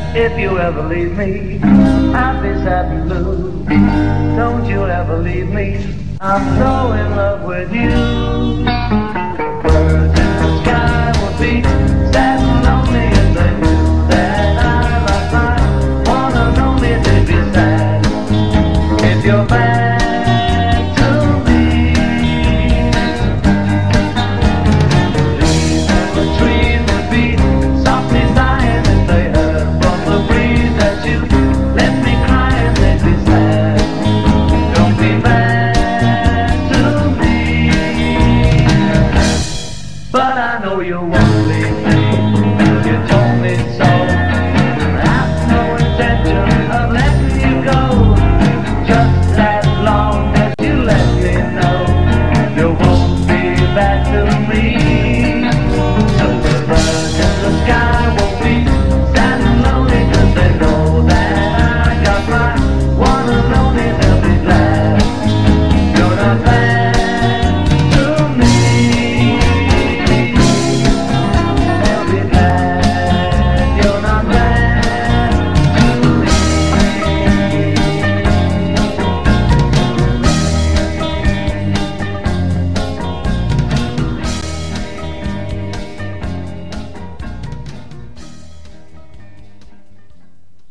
If you ever leave me, I'll be sad and blue. Don't you ever leave me, I'm so in love with you.